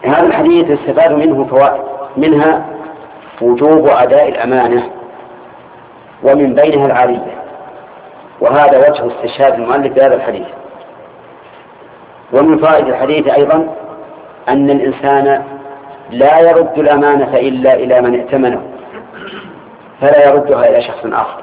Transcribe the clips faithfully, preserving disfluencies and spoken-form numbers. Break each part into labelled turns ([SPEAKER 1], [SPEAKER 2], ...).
[SPEAKER 1] هذا الحديث استفاد منه فوائد، منها وجوب أداء الأمانة ومن بينها العارية، وهذا وجه استشهاد المؤلف بهذا الحديث. ومن فائدة الحديث أيضا أن الإنسان لا يرد الأمانة إلا إلى من ائتمنه، فلا يردها إلى شخص آخر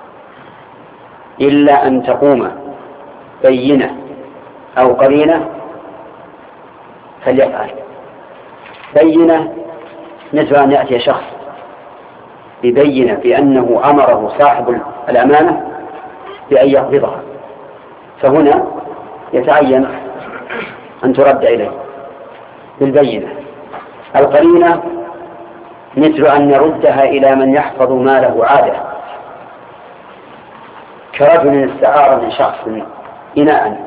[SPEAKER 1] إلا أن تقوم بينة أو قرينة فليفعل. بينة مثل أن يأتي شخص ببينة بأنه أمره صاحب الأمانة بأن يقبضها، فهنا يتعين أن ترد إليه بالبينة. القرينة مثل أن يردها إلى من يحفظ ماله عادة، كرجل استعار من شخص إناء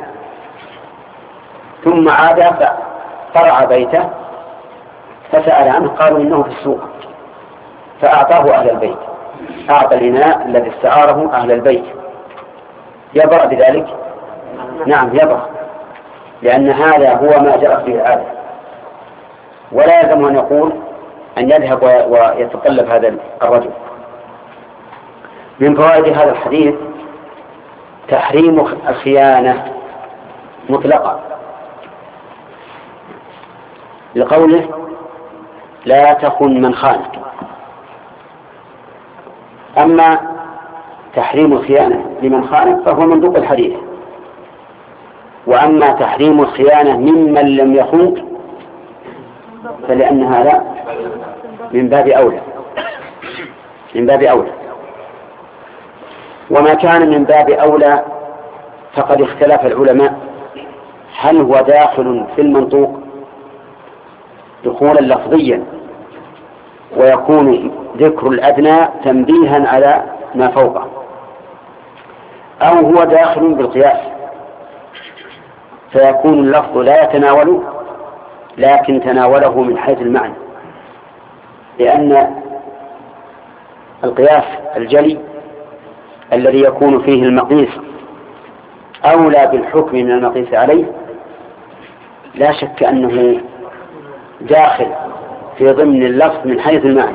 [SPEAKER 1] ثم عاد فرع بيته فسأل عنه، قالوا إنه في السوق، فأعطاه أهل البيت، أعطى الإناء الذي استعاره أهل البيت، يبرأ بذلك؟ نعم يبرأ، لأن هذا هو ما جرت به العادة، ولا يلزم أن يقول أن يذهب ويتطلب هذا الرجل. من فوائد هذا الحديث تحريم الخيانة مطلقا، لقوله لا تخن من خانك. أما تحريم الخيانة لمن خانك فهو منطوق الحديث، وأما تحريم الخيانة ممن لم يخنك فلأن هذا من باب أولى، من باب أولى. وما كان من باب أولى فقد اختلف العلماء هل هو داخل في المنطوق دخولا لفظيا ويكون ذكر الأدنى تنبيها على ما فوقه، أو هو داخل بالقياس فيكون اللفظ لا يتناوله لكن تناوله من حيث المعنى، لأن القياس الجلي الذي يكون فيه المقيس أولى بالحكم من المقيس عليه لا شك أنه داخل في ضمن اللفظ من حيث المعنى.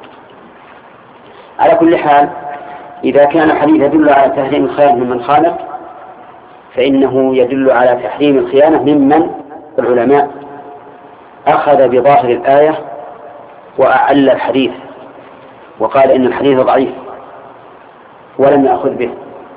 [SPEAKER 1] على كل حال إذا كان الحديث يدل على تحريم الخيانة ممن خالف فإنه يدل على تحريم الخيانة ممن العلماء أخذ بظاهر الآية وأعل الحديث وقال إن الحديث ضعيف ولم يأخذ به،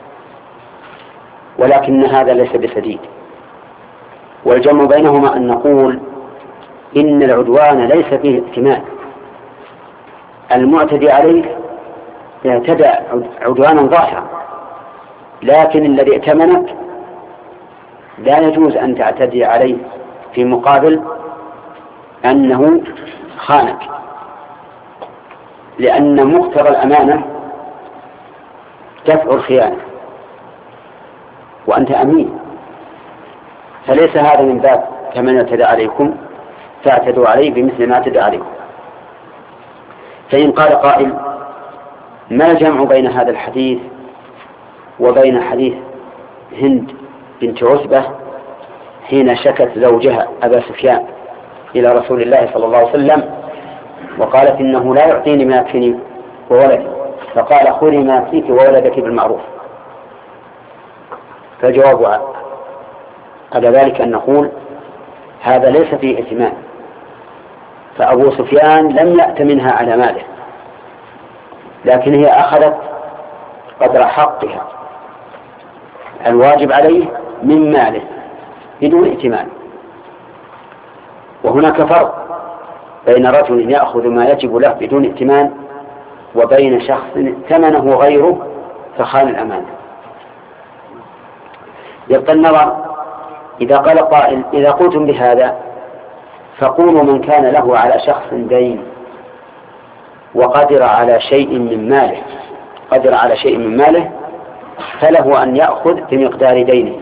[SPEAKER 1] ولكن هذا ليس بسديد. والجمع بينهما أن نقول إن العدوان ليس فيه ائتمان، المعتدي عليه يعتدى عدوانا ظاهرا، لكن الذي ائتمنك لا يجوز أن تعتدي عليه في مقابل أنه خانك، لأن مقتضى الأمانة دفع الخيانة وأنت أمين، فليس هذا من باب كمن اعتدى عليكم فاعتدوا عليه بمثل ما اعتدى عليكم. فإن قال قائل ما الجمع بين هذا الحديث وبين حديث هند بنت عتبة حين شكت زوجها أبا سفيان إلى رسول الله صلى الله عليه وسلم وقالت إنه لا يعطيني ما يكفيني وولدي، فقال خذي ما يكفيك وولدك بالمعروف. فالجواب على ذلك أن نقول هذا ليس فيه ائتمان، فأبو سفيان لم يأت منها على ماله، لكن هي أخذت قدر حقها الواجب عليه من ماله بدون ائتمان. وهناك فرق بين رجل يأخذ ما يجب له بدون ائتمان وبين شخص ائتمنه غيره فخان الأمانة. يبقى النظر إذا قال قائل إذا قلتم بهذا فقولوا من كان له على شخص دين وقدر على شيء من ماله قدر على شيء من ماله فله أن يأخذ بمقدار دينه،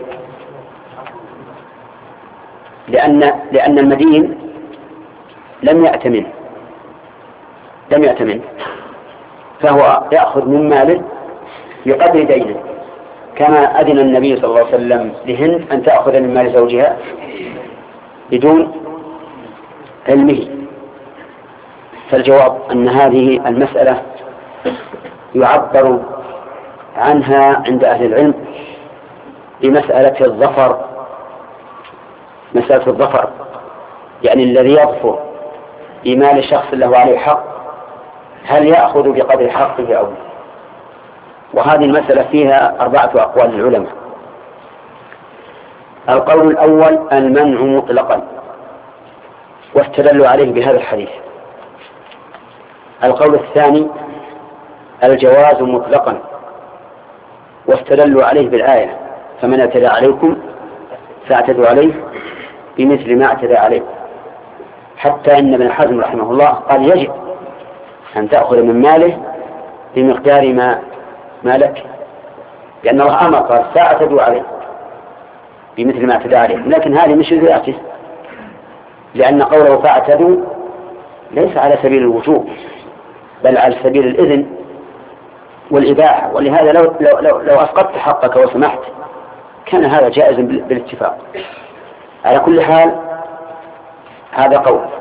[SPEAKER 1] لأن لأن المدين لم يأتمن لم يأتمن فهو يأخذ من ماله بقدر دينه، كما أذن النبي صلى الله عليه وسلم لهند أن تأخذ من مال زوجها بدون علمه. فالجواب أن هذه المسألة يعبر عنها عند أهل العلم بمسألة الظفر، مسألة الظفر يعني الذي يظفر بمال شخص له عليه حق هل يأخذ بقدر حقه أو لا. وهذه المسألة فيها أربعة أقوال للعلماء. القول الأول المنع مطلقا واستدلوا عليه بهذا الحديث. القول الثاني الجواز مطلقا واستدلوا عليه بالآية فمن اعتدى عليكم فاعتدوا عليه بمثل ما اعتدى عليكم، حتى إن ابن حزم رحمه الله قال يجب أن تأخذ من ماله بمقدار ما مالك، لأن الله أمر قال فاعتدوا عليه بمثل ما اعتدى عليه، لكن هذه مش ذاته، لأن قوله فاعتدوا ليس على سبيل الوجوب بل على سبيل الإذن والإباحة، ولهذا لو, لو, لو, لو أسقطت حقك وسمحت كان هذا جائزا بالاتفاق. على كل حال هذا قول.